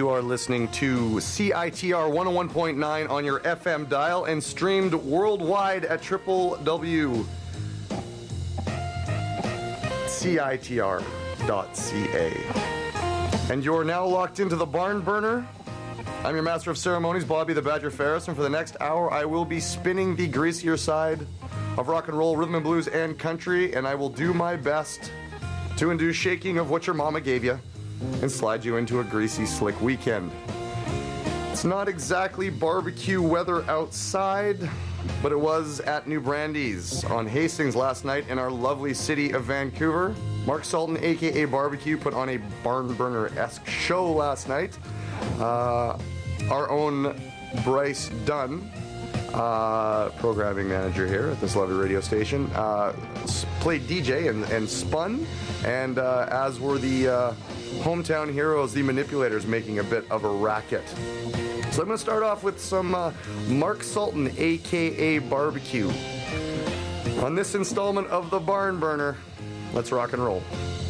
You are listening to CITR 101.9 on your FM dial and streamed worldwide at www.citr.ca. And you're now locked into the Barn Burner. I'm your master of ceremonies, Bobby the Badger Ferris, and for the next hour I will be spinning the greasier side of rock and roll, rhythm and blues, and country, and I will do my best to induce shaking of what your mama gave you and slide you into a greasy, slick weekend. It's not exactly barbecue weather outside, but it was at New Brandy's on Hastings last night in our lovely city of Vancouver. Mark Sultan, aka Barbecue, put on a barn burner-esque show last night. Our own Bryce Dunn, programming manager here at this lovely radio station, played DJ and spun, and as were the hometown heroes, the Manipulators, making a bit of a racket. So I'm going to start off with some Mark Sultan, aka Barbecue. On this installment of the Barn Burner, let's rock and roll.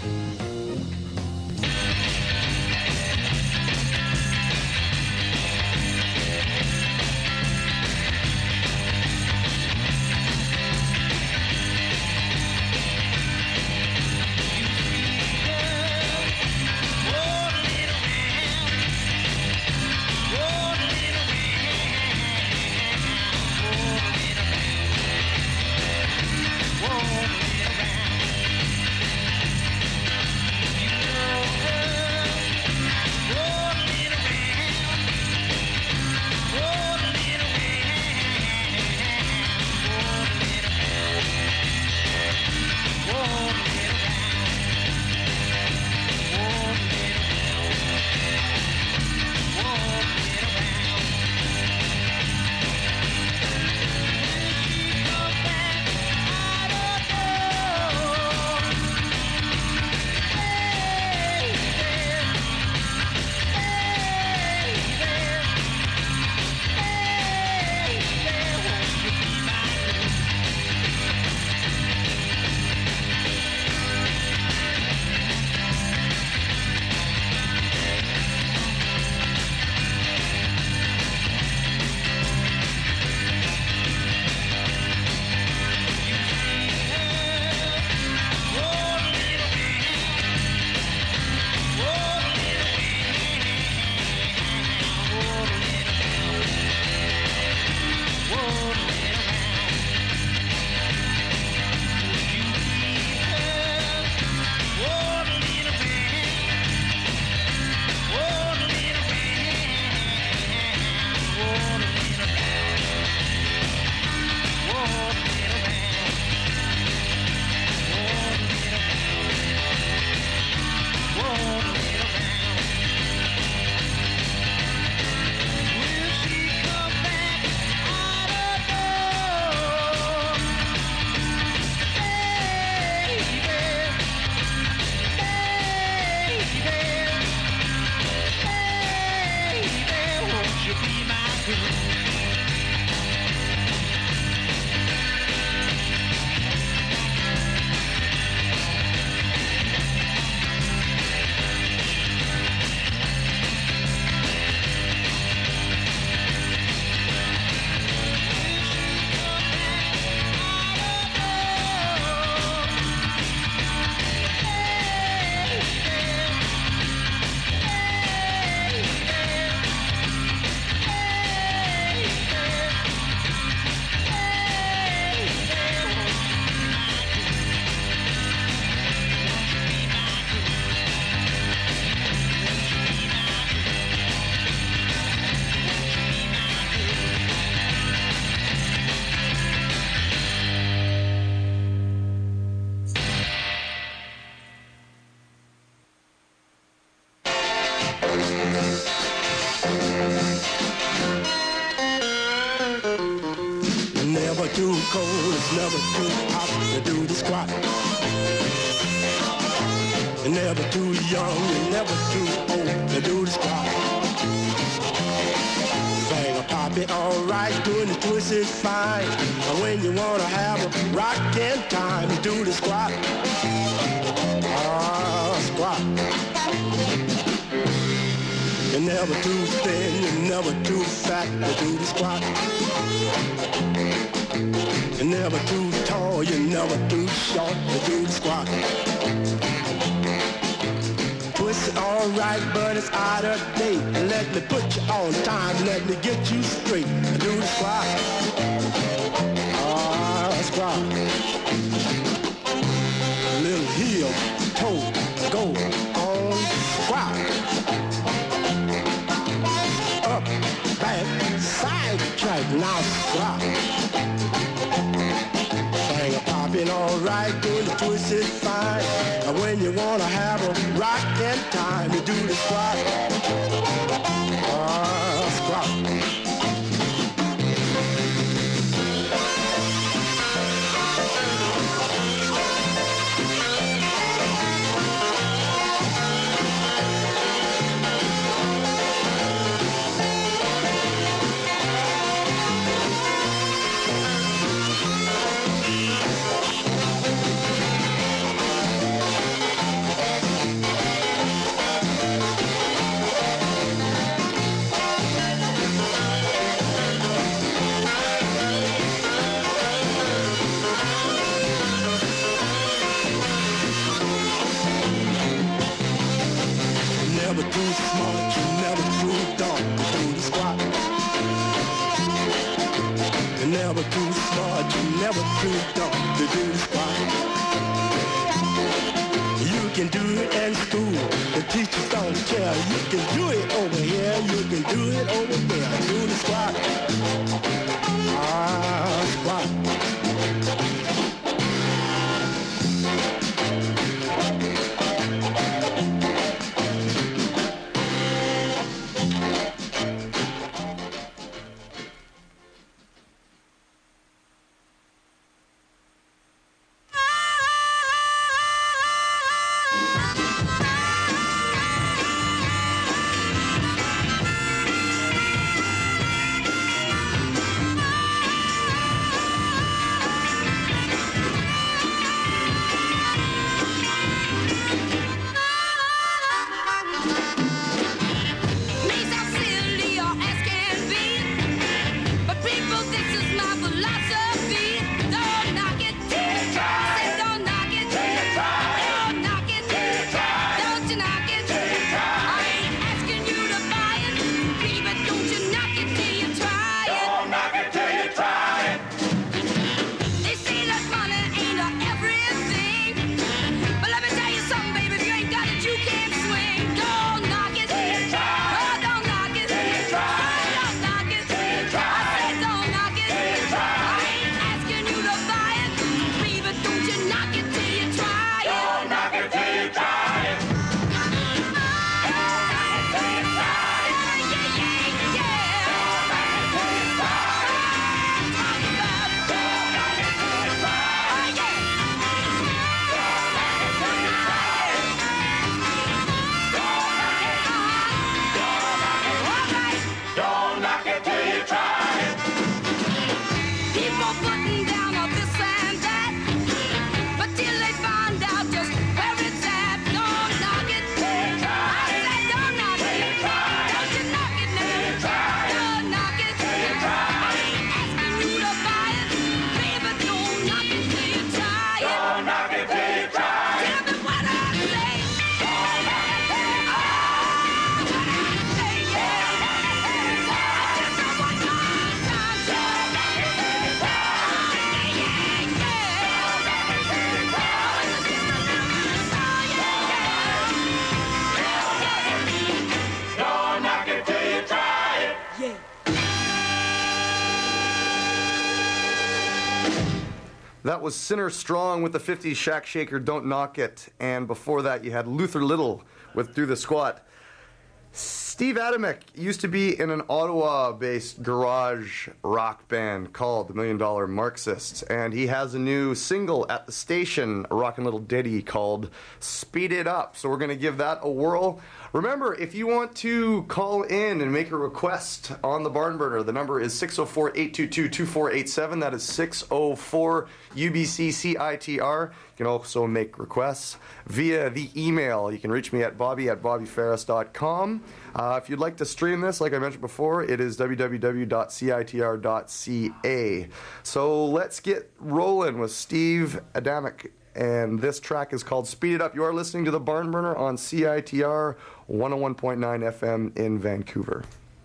Never too hot to do the squat. Never too young and never too old to do the squat. Bang a poppy alright, doing the twist is fine. And when you wanna have a rockin' time, do the squat. Squat. You never too thin, you're never too fat to do the squat. You're never too tall, you're never too short to do the squat. Twist alright, but it's out of date. Let me put you on time, let me get you straight. Do the squat. Squat. Little heel, toe, go on, squat. Up, back, side track, now squat. Bang a popping alright, doing the twist is fine. And when you wanna have a rockin' time, you do the squat. Squat. Never too smart, you're never too dumb to do the squat. You can do it in school, the teachers don't care. You can do it over here, you can do it over there. Do the squat. Squat. That was Sinner Strong with the 50s Shack Shaker, Don't Knock It. And before that, you had Luther Little with Do the Squat. Steve Adamek used to be in an Ottawa-based garage rock band called the $1 Million Marxists, and he has a new single at the station, a rockin' little ditty called Speed It Up. So we're going to give that a whirl. Remember, if you want to call in and make a request on the Barn Burner, the number is 604-822-2487. That is 604-UBC-CITR. You can also make requests via the email. You can reach me at bobby@bobbyferris.com. If you'd like to stream this, like I mentioned before, it is www.citr.ca. So let's get rolling with Steve Adamic. And this track is called Speed It Up. You are listening to The Barn Burner on CITR 101.9 FM in Vancouver.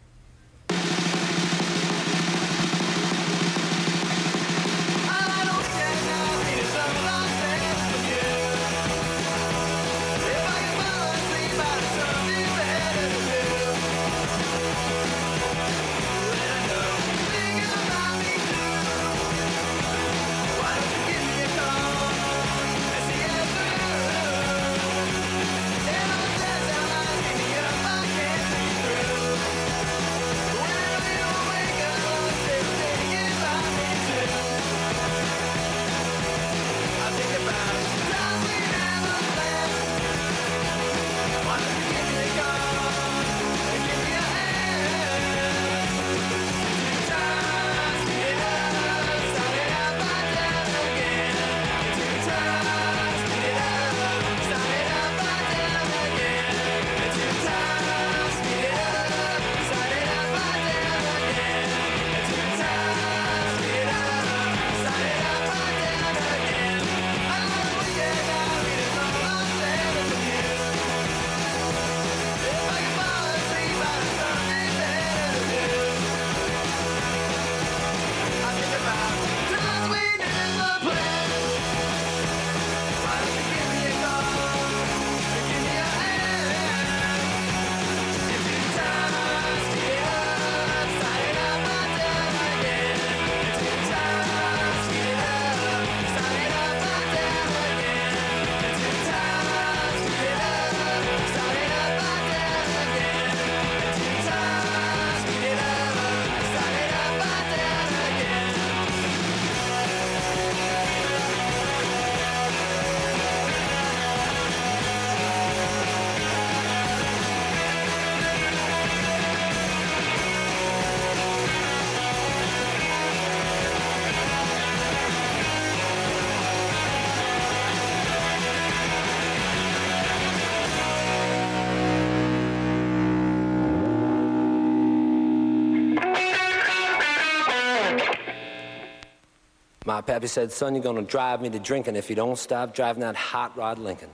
My pappy said, son, you're gonna drive me to drinking if you don't stop driving that hot rod Lincoln.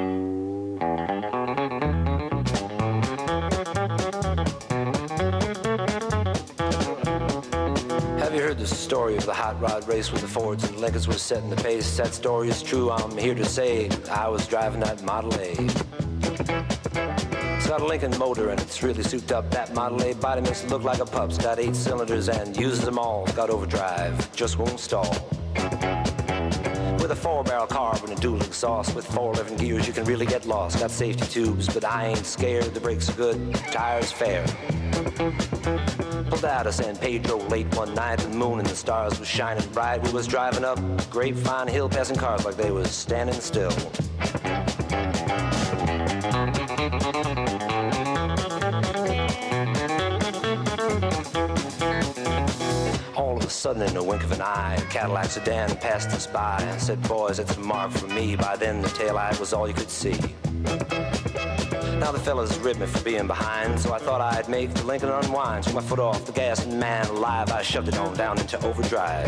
Have you heard the story of the hot rod race where the Fords and Lincolns were setting the pace? That story is true, I'm here to say I was driving that Model A. It's got a Lincoln motor and it's really souped up. That Model A body makes it look like a pup's. Got 8 cylinders and uses them all. Got overdrive, just won't stall. With a 4-barrel carb and a dual exhaust, with 4 living gears you can really get lost. Got safety tubes, but I ain't scared. The brakes are good, tires fair. Pulled out of San Pedro late one night. The moon and the stars was shining bright. We was driving up Grapevine Hill, passing cars like they was standing still. All of a sudden, in a wink of an eye, a Cadillac sedan passed us by and said, boys, it's a mark for me. By then, the taillight was all you could see. Now the fellas ribbed me for being behind, so I thought I'd make the Lincoln unwind. Took my foot off the gas, and man alive, I shoved it on down into overdrive.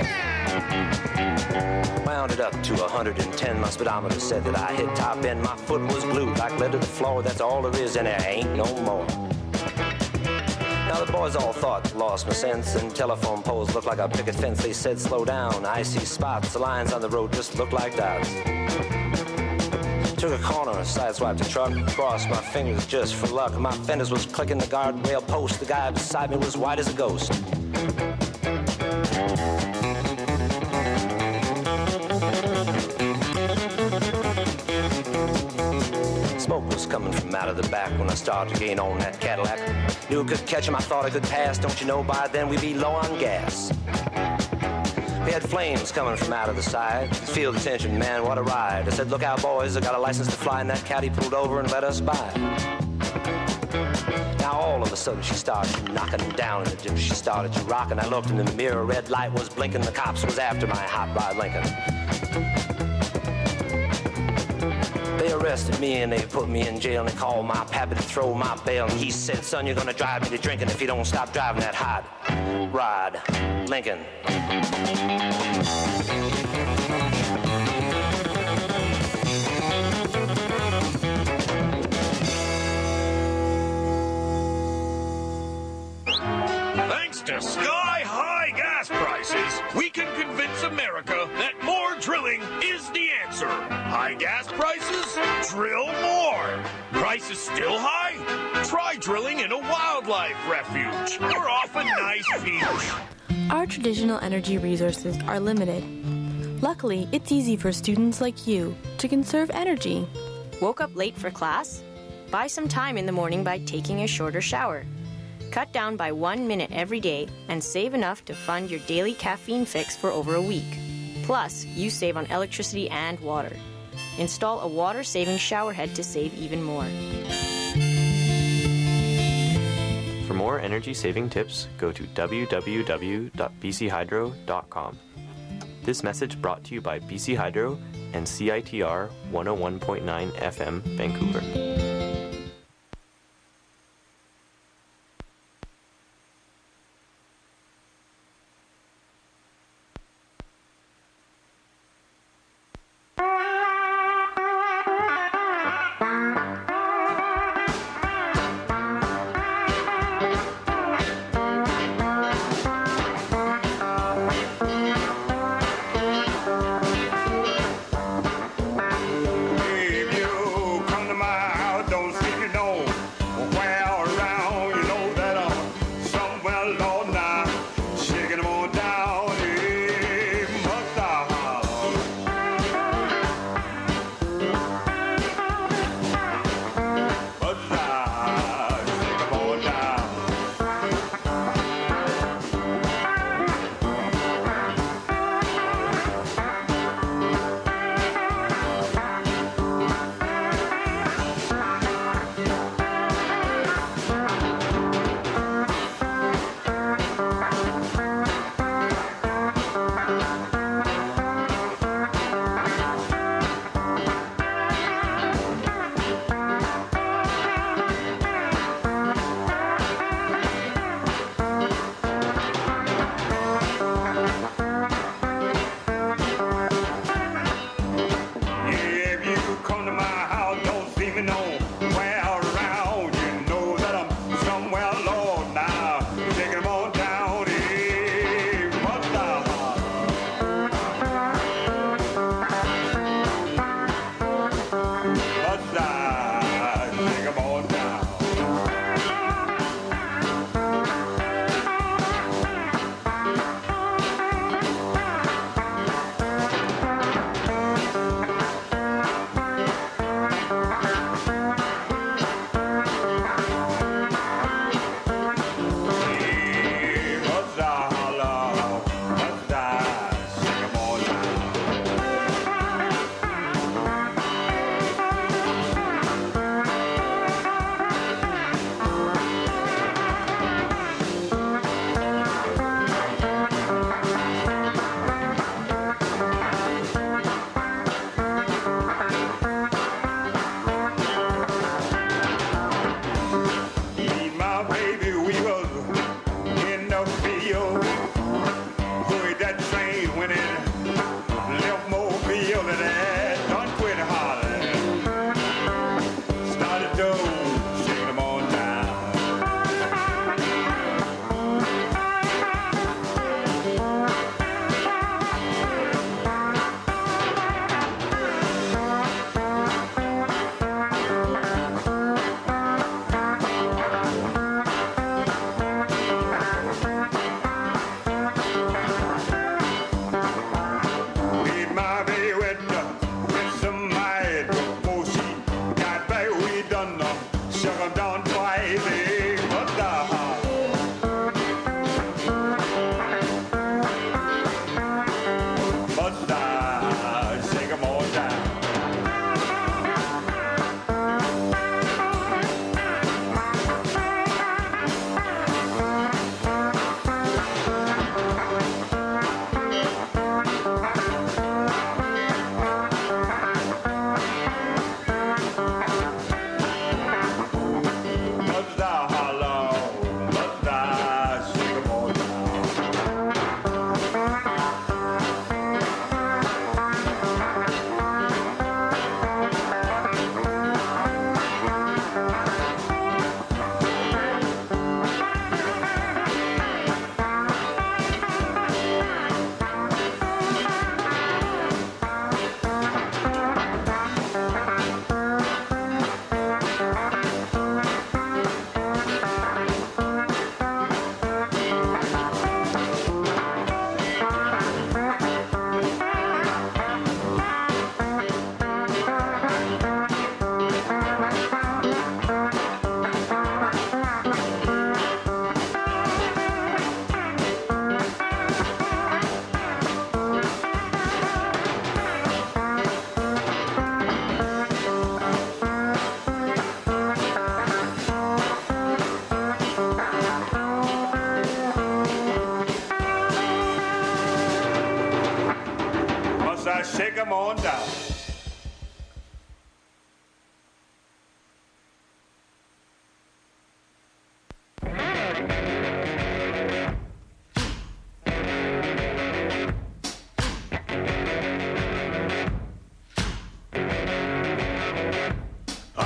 Wound it up to 110, my speedometer said that I hit top end. My foot was glued like lead to the floor, that's all there is, and there ain't no more. Now the boys all thought lost my sense, and telephone poles looked like a picket fence. They said slow down, I see spots, the lines on the road just look like dots. Took a corner, sideswiped the truck, crossed my fingers just for luck. My fenders was clicking the guardrail post, the guy beside me was white as a ghost. Smoke was coming from out of the back when I started to gain on that Cadillac. Knew I could catch him, I thought I could pass. Don't you know by then we'd be low on gas. We had flames coming from out of the side. Feel the tension, man, what a ride. I said, look out, boys, I got a license to fly, and that caddy pulled over and let us by. Now all of a sudden she started knocking down in the gym. She started to rock, and I looked in the mirror. Red light was blinking. The cops was after my hot rod Lincoln. They arrested me and they put me in jail, and they called my pappy to throw my bail. And he said, son, you're gonna drive me to drinking if you don't stop driving that hot rod Lincoln. Thanks to sky-high gas prices, we can convince America that more drilling is the answer. High gas prices? Drill more. Prices still high? Try drilling in a wildlife refuge or off a nice beach. Our traditional energy resources are limited. Luckily, it's easy for students like you to conserve energy. Woke up late for class? Buy some time in the morning by taking a shorter shower. Cut down by 1 minute every day and save enough to fund your daily caffeine fix for over a week. Plus, you save on electricity and water. Install a water-saving shower head to save even more. For more energy-saving tips, go to www.bchydro.com. This message brought to you by BC Hydro and CITR 101.9 FM, Vancouver.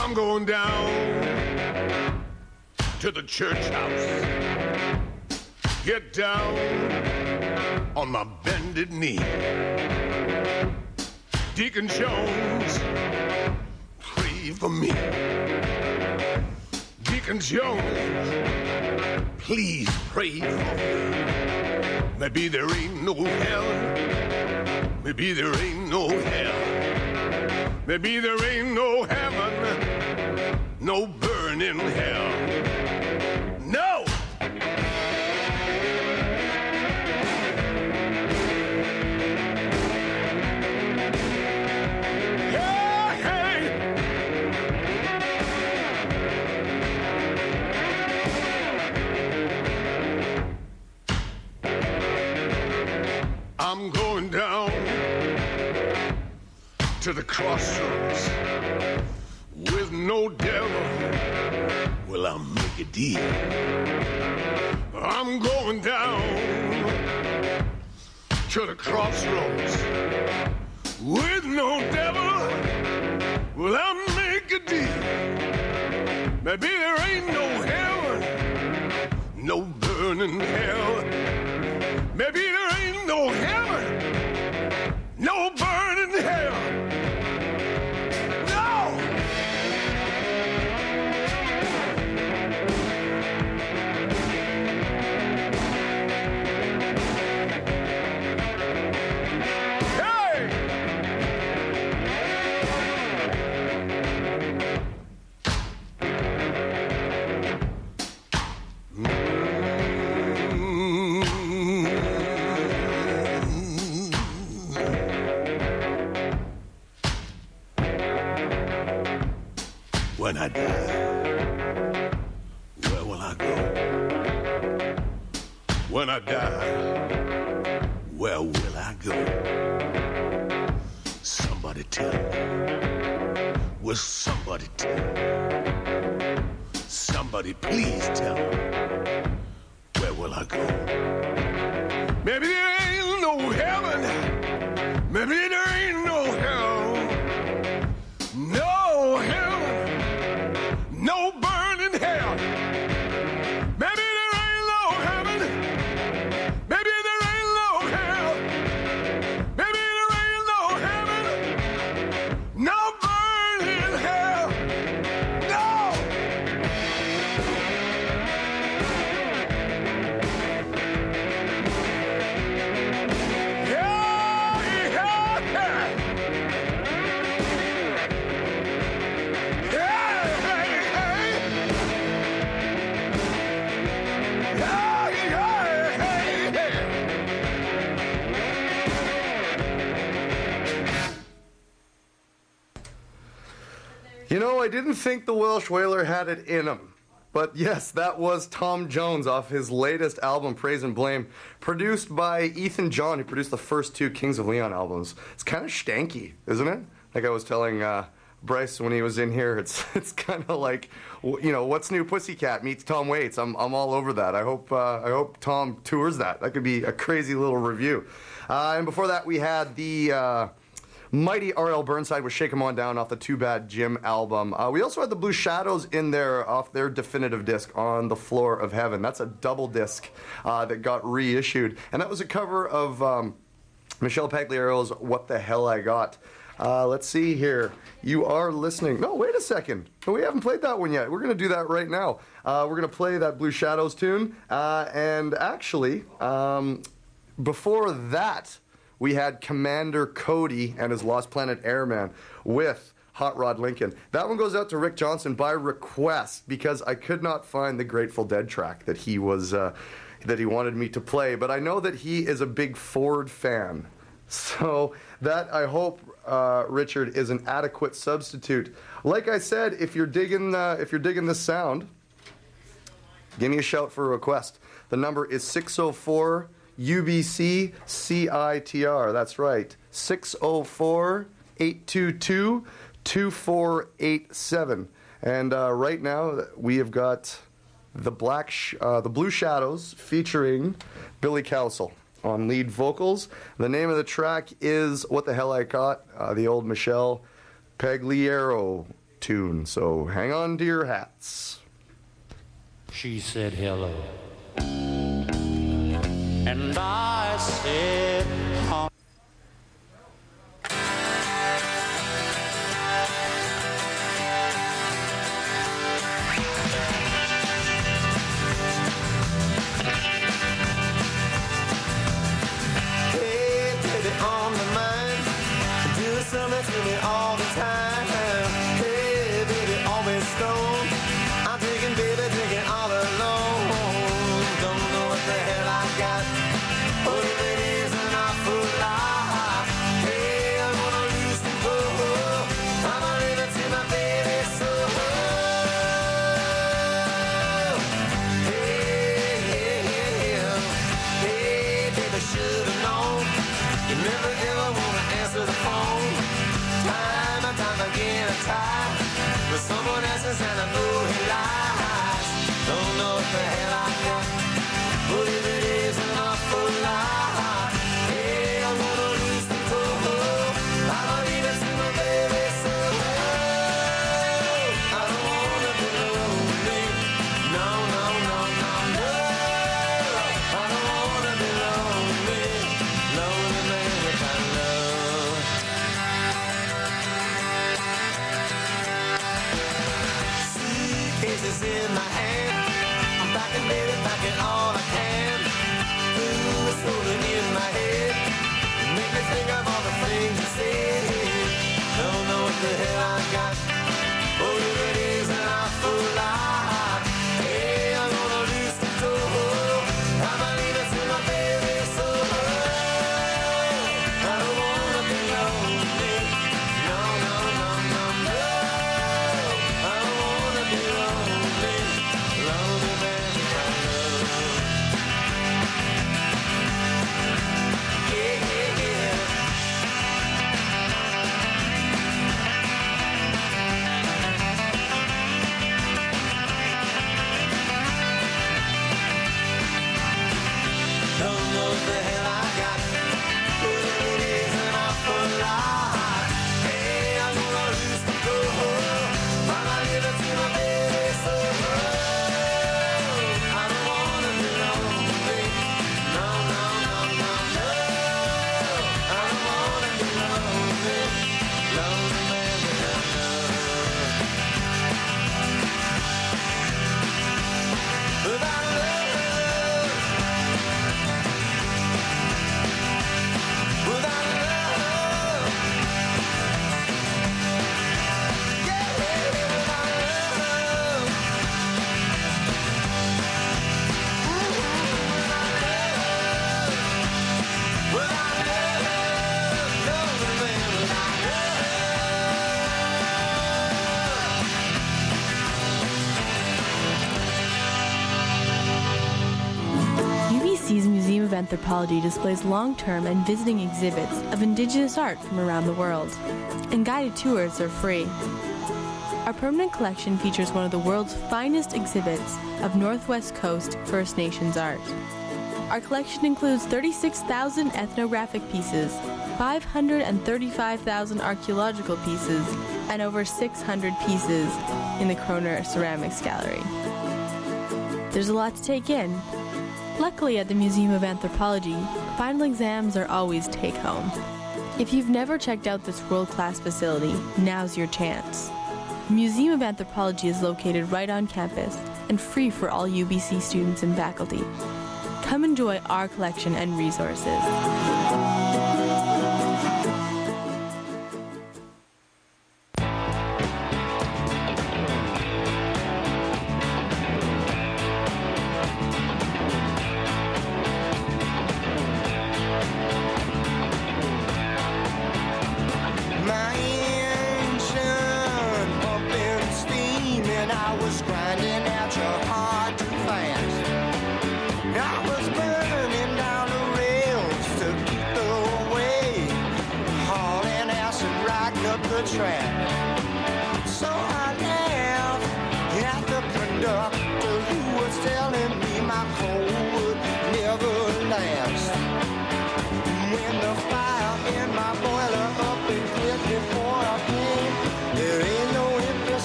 I'm going down to the church house. Get down on my bended knee. Deacon Jones, pray for me. Deacon Jones, please pray for me. Maybe there ain't no hell. Maybe there ain't no hell. Maybe there ain't no heaven. No burning hell. No! I'm going down to the crossroads with no devil. Will I make a deal? I'm going down to the crossroads with no devil. Will I make a deal? Maybe there ain't no heaven, no burning hell. Maybe there ain't no heaven, no burning hell. No! Hey! When I die, where will I go? When I die, where will I go? Somebody tell me. Will somebody tell me? Somebody please tell me. Where will I go? Maybe there ain't no heaven. Maybe there ain't no hell. No heaven. No burning hell. Maybe there ain't no heaven. Maybe there ain't no hell. Maybe there ain't no heaven. No burning hell. No. Yeah, yeah, yeah. You know, I didn't think the Welsh Whaler had it in him. But yes, that was Tom Jones off his latest album, Praise and Blame, produced by Ethan John, who produced the first two Kings of Leon albums. It's kind of stanky, isn't it? Like I was telling Bryce when he was in here, it's kind of like, you know, What's New Pussycat meets Tom Waits. I'm all over that. I hope Tom tours that. That could be a crazy little review. And before that, we had the mighty R.L. Burnside with Shake 'Em On Down off the Too Bad Jim album. We also had the Blue Shadows in there off their definitive disc, On the Floor of Heaven. That's a double disc that got reissued. And that was a cover of Michelle Pagliero's What the Hell I Got. Let's see here. You are listening. No, wait a second. We haven't played that one yet. We're going to do that right now. We're going to play that Blue Shadows tune. And actually, before that, we had Commander Cody and his Lost Planet Airman with Hot Rod Lincoln. That one goes out to Rick Johnson by request because I could not find the Grateful Dead track that he was that he wanted me to play. But I know that he is a big Ford fan, so that I hope Richard is an adequate substitute. Like I said, if you're digging this sound, give me a shout for a request. The number is 604. UBC CITR, that's right, 604-822-2487. And right now we have got the Blue Shadows featuring Billy Cowsill on lead vocals. The name of the track is What the Hell I Got, the old Michelle Pagliaro tune. So hang on to your hats. She said hello, and I said hi. Hey, baby, on my mind, do something to me all the time. Hey, baby, always stoned. I'm drinking, baby, drinking all alone. Don't know what the hell I got. Oh, if it is an awful lot. Hey, I'm gonna lose control. I'm gonna leave it to my baby soul. Hey, baby, should've known. You never ever wanna answer the phone. Time and time again I try, but someone else's and I know he lies. Don't know what the hell I got, but if it is an awful lot. Hey, I'm gonna lose control. I'm gonna leave it to my baby soul. I don't wanna be lonely. No, no, no, no, no. I don't wanna be lonely. Lonely man without love. Suitcases in my hand. I'm packing, baby, packing all I can. Ooh, it's rolling in my head. Make me think of all the things you said. Don't know what the hell I got. Oh, if it is an awful lot. Hey, I'm gonna lose control. I'ma leave it to my baby soul. I don't wanna be lonely. No, no, no, no, no. I don't wanna be lonely. Lonely man without love. Yeah, yeah, yeah. Don't know what the hell I got, but it is an awful lot. Hey, I'm gonna lose control. I'ma leave it to my baby soul. I don't wanna be lonely. No, no, no, no, no. I don't wanna be lonely. Lonely man without love. Without love. Without love, yeah, without love, without love, lonely man without UBC's Museum of Anthropology displays long-term and visiting exhibits of indigenous art from around the world, and guided tours are free. Our permanent collection features one of the world's finest exhibits of Northwest Coast First Nations art. Our collection includes 36,000 ethnographic pieces, 535,000 archaeological pieces, and over 600 pieces in the Kroner Ceramics Gallery. There's a lot to take in. Luckily, at the Museum of Anthropology, final exams are always take-home. If you've never checked out this world-class facility, now's your chance. The Museum of Anthropology is located right on campus and free for all UBC students and faculty. Come enjoy our collection and resources. My engine pumping steam and I was grinding out your heart too fast. I was burning down the rails to keep the way, hauling acid right up the track. So I laughed at the conductor who was telling me my coal would never last. When the fire in my boiler up and quit before I came, there ain't no empty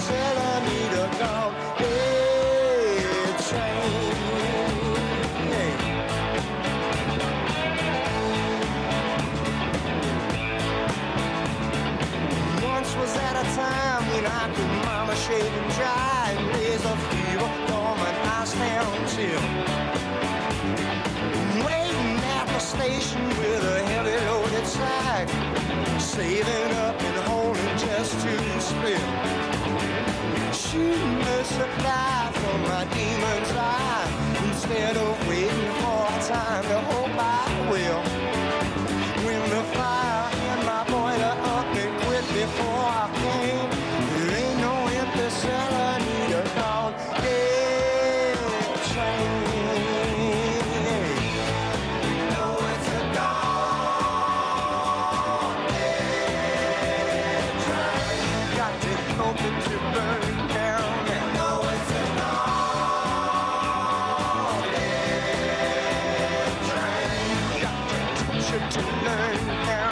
supply from my demon's eye. Instead of waiting for a time to hope I will. When the fire in my boiler up and quit before I came, there ain't no empty cellar, need a dog dead train. You know it's a dog dead train. Got to hope it to burn down. You know it's a dog dead train. Got to teach it to learn down.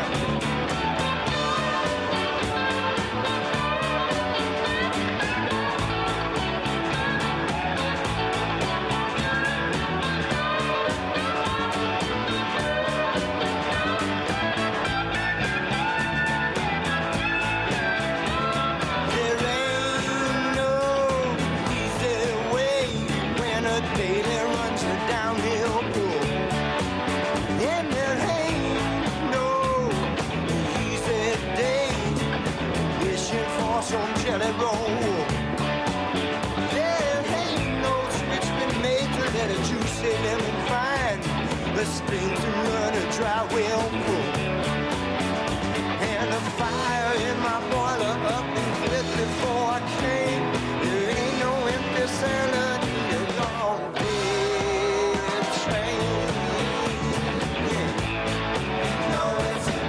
There ain't no easy way when a daily runs a downhill pool. And there ain't no easy day wishing for some jelly roll. There ain't no switch been made to let a juicy lemon find the spring to run a dry well full. And the fire in my boiler up and flipped before I came. There ain't no empty cellar, need a long dead train. Yeah. No, it's a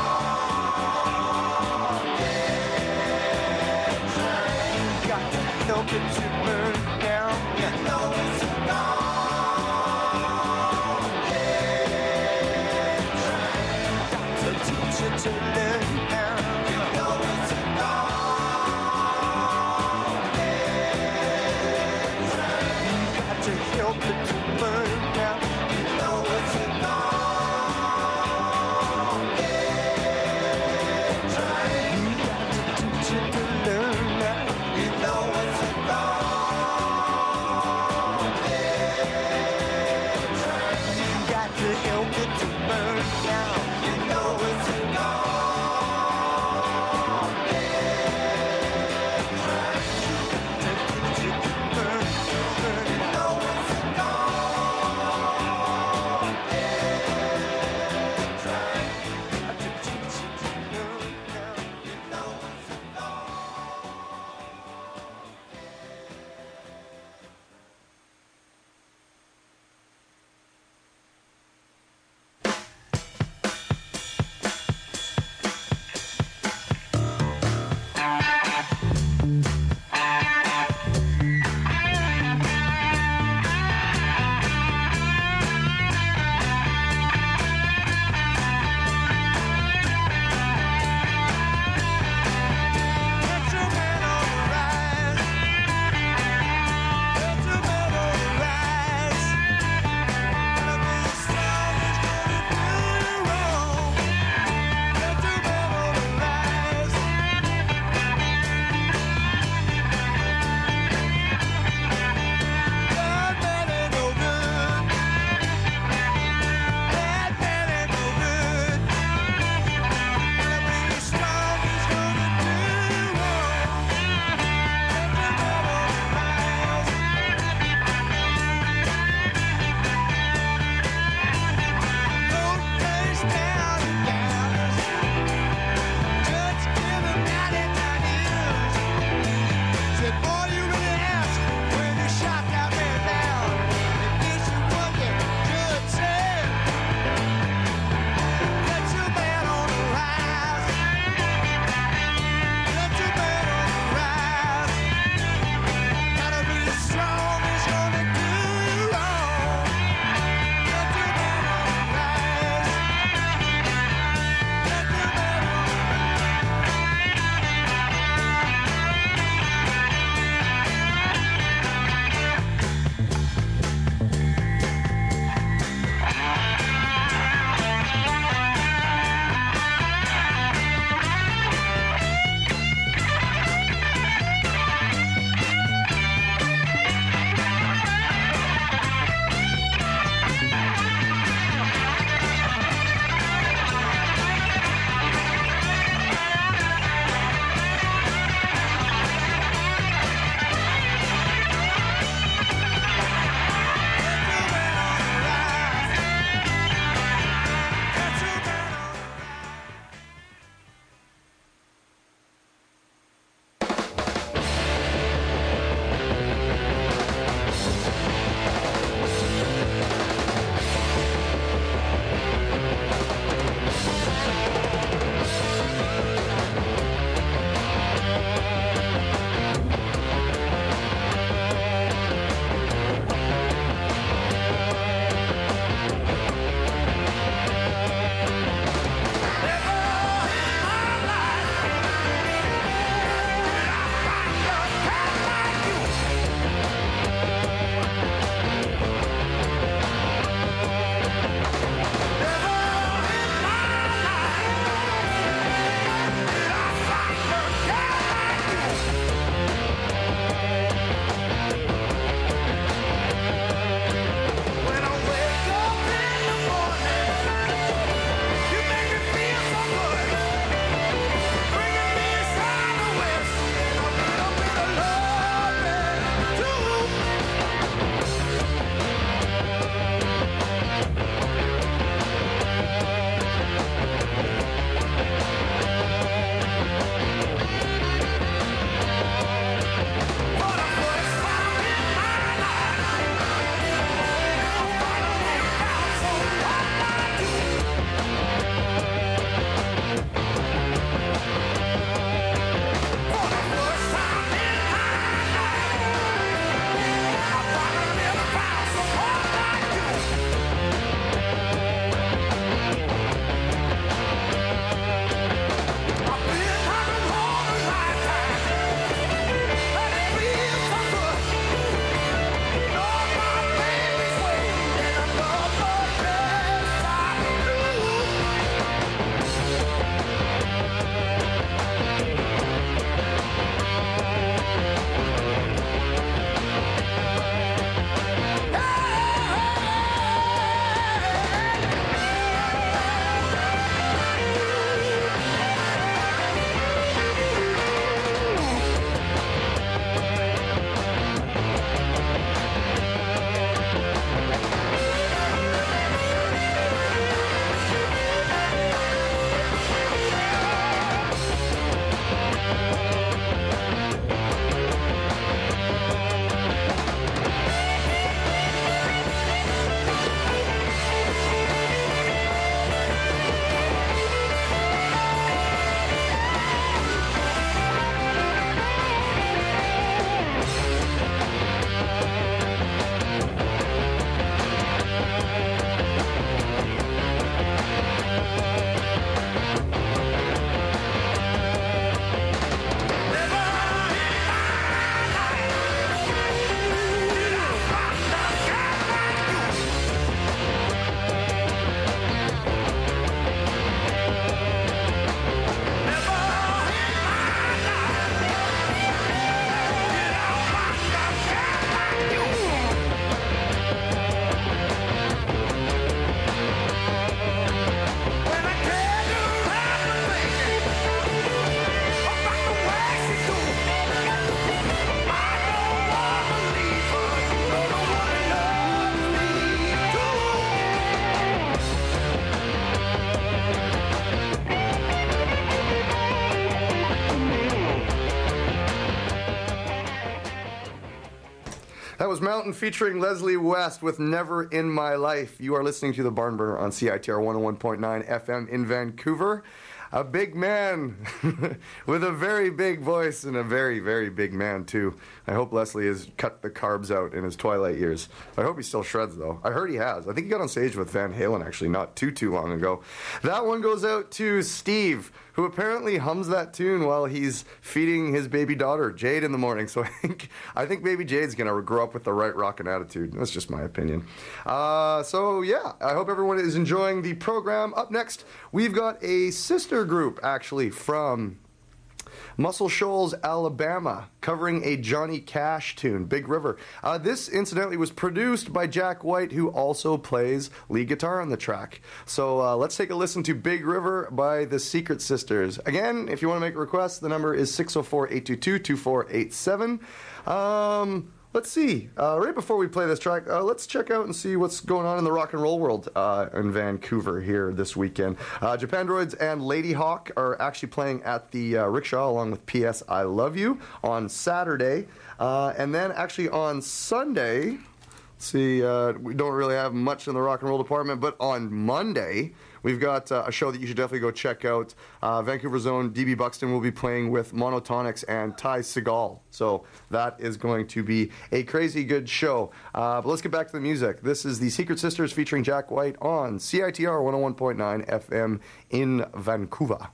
long dead train. Got to help it to burn down. You know it's a long dead train. Got to teach it to learn down. You know it's a long dead train. Got to help it to burn down. You know it's a long dead train. Got to teach it to learn down. You know it's a long That was Mountain featuring Leslie West with Never in My Life. You are listening to The Barn Burner on CITR 101.9 FM in Vancouver. A big man with a very big voice and a very, very big man, too. I hope Leslie has cut the carbs out in his twilight years. I hope he still shreds, though. I heard he has. I think he got on stage with Van Halen, actually, not too long ago. That one goes out to Steve, who apparently hums that tune while he's feeding his baby daughter, Jade, in the morning. So I think baby Jade's going to grow up with the right rockin' attitude. That's just my opinion. So, yeah, I hope everyone is enjoying the program. Up next, we've got a sister group, actually, from Muscle Shoals, Alabama, covering a Johnny Cash tune, Big River. This, incidentally, was produced by Jack White, who also plays lead guitar on the track. So let's take a listen to Big River by the Secret Sisters. Again, if you want to make a request, the number is 604-822-2487. Let's see. Right before we play this track, let's check out and see what's going on in the rock and roll world in Vancouver here this weekend. Japandroids and Lady Hawk are actually playing at the Rickshaw along with P.S. I Love You on Saturday. And then actually on Sunday, let's see, we don't really have much in the rock and roll department, but on Monday, we've got a show that you should definitely go check out. Vancouver's own D.B. Buxton will be playing with Monotonics and Ty Segall. So that is going to be a crazy good show. But let's get back to the music. This is the Secret Sisters featuring Jack White on CITR 101.9 FM in Vancouver.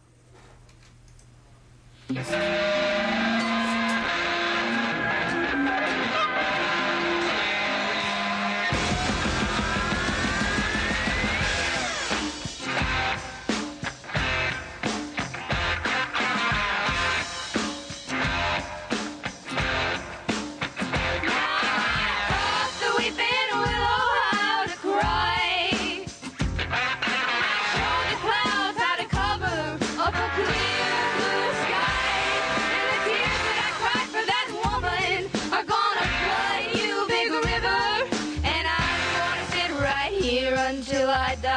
Until I die.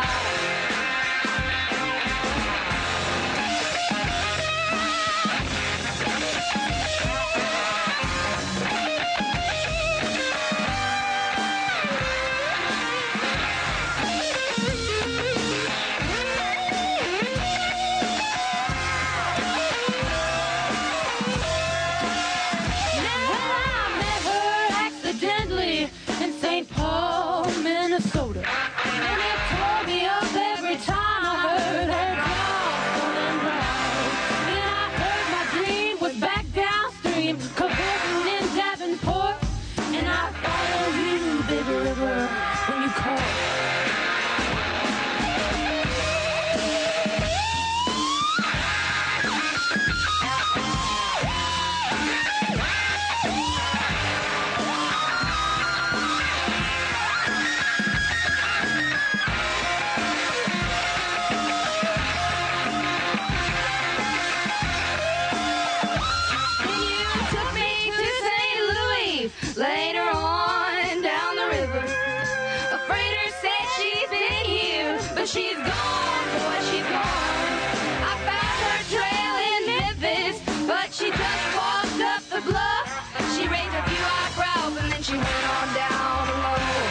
She's gone, boy, she's gone. I found her trail in Memphis, but she just walked up the bluff. She raised a few eyebrows and then she went on down alone.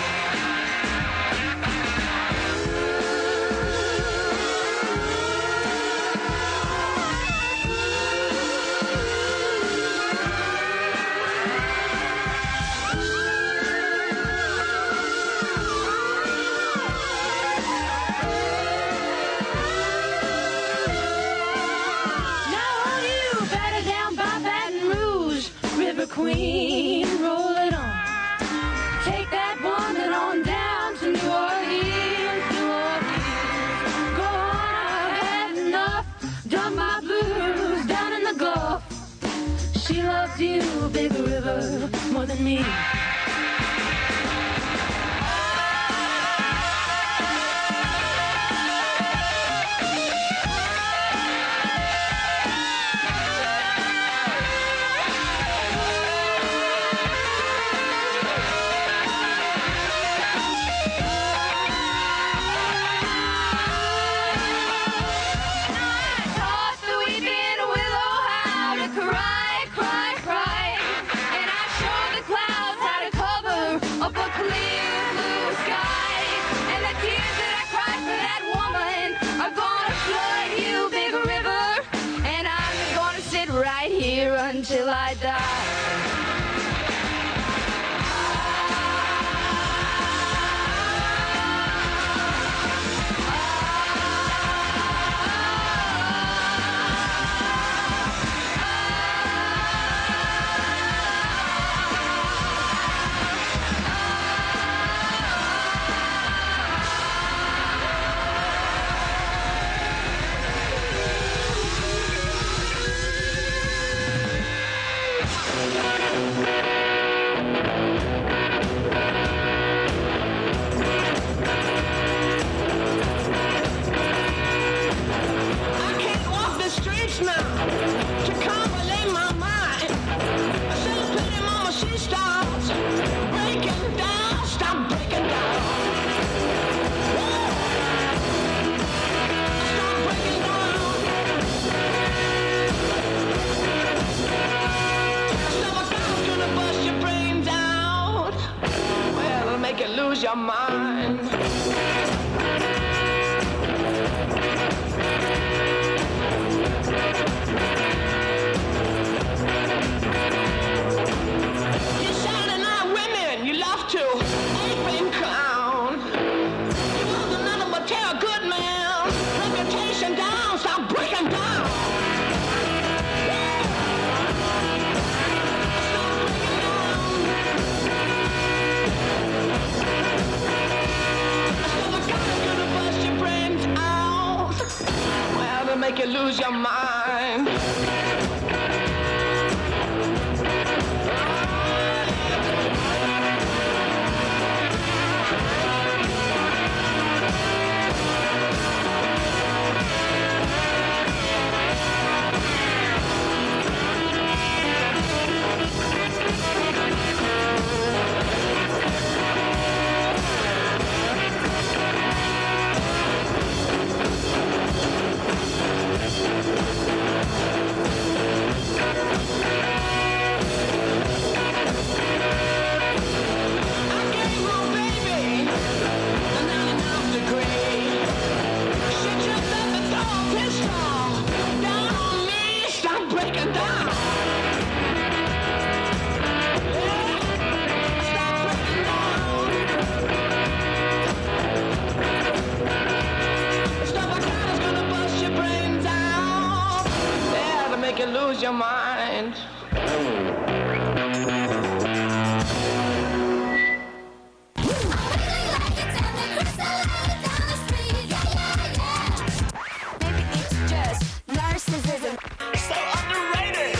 Queen, roll it on. Take that woman on down to New Orleans, New Orleans. Go on, I've had enough. Done my blues down in the Gulf. She loves you, Big River, more than me. Cry, cry, cry, and I showed the clouds how to your mind. You shining out women, you love to ape and clown. You want another but tell good man, reputation down, stop breaking down. Make you lose your mind. Lose your mind. Maybe it's just narcissism. So underrated.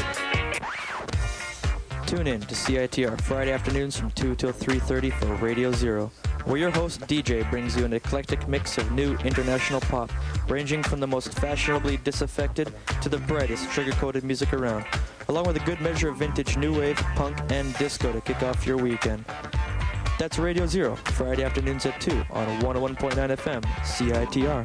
Tune in to CITR Friday afternoons from 2 till 3:30 for Radio Zero, where your host DJ brings you an eclectic mix of new international pop, ranging from the most fashionably disaffected to the brightest sugar-coated music around, along with a good measure of vintage new wave, punk, and disco to kick off your weekend. That's Radio Zero, Friday afternoons at 2 on 101.9 FM, CITR.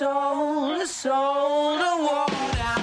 soul to walk down.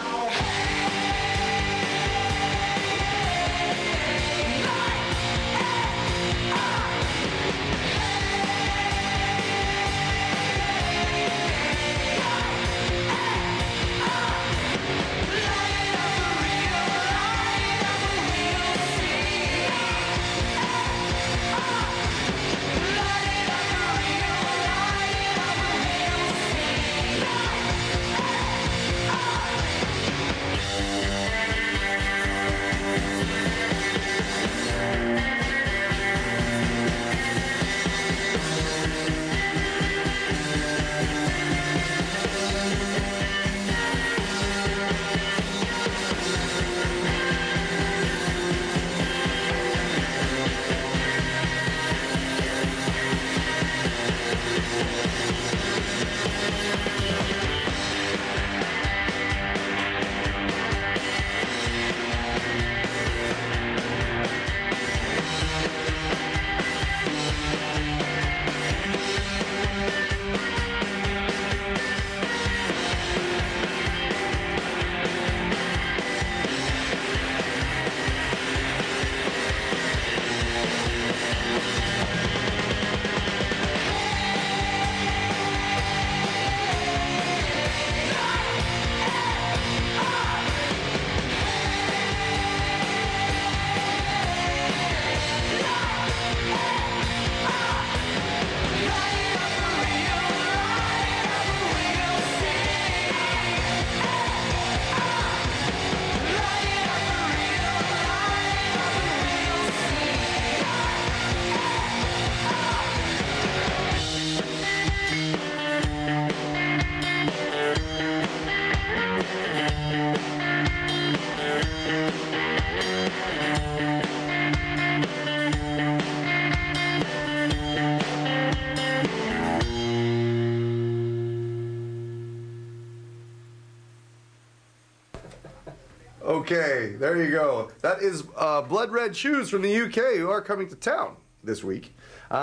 Okay, there you go. That is Blood Red Shoes from the UK who are coming to town this week.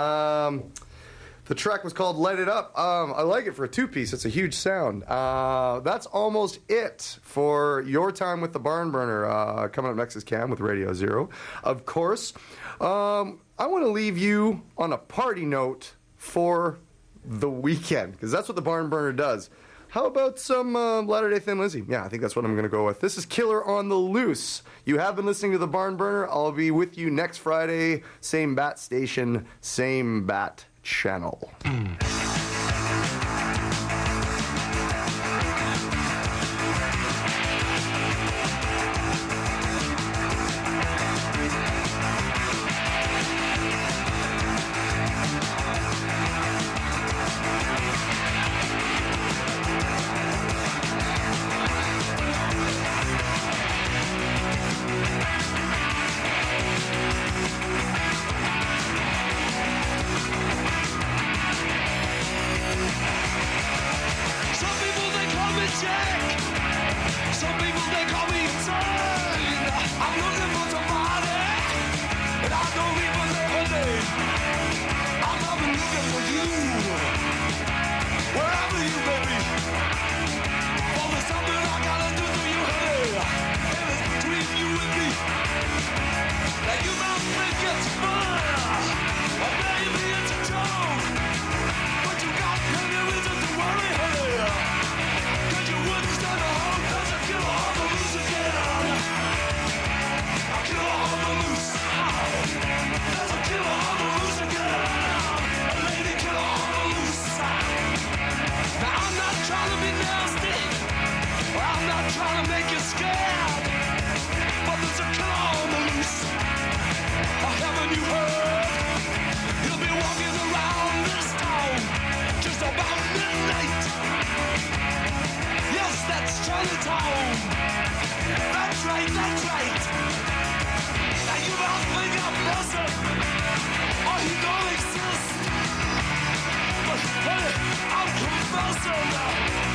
The track was called Light It Up. I like it for a two-piece. It's a huge sound. That's almost it for your time with the Barn Burner. Coming up next is Cam with Radio Zero. Of course, I want to leave you on a party note for the weekend, because that's what the Barn Burner does. How about some Latter-day Thin Lizzy? Yeah, I think that's what I'm going to go with. This is Killer on the Loose. You have been listening to the Barn Burner. I'll be with you next Friday. Same bat station, same bat channel. Hey, I'm convulsing.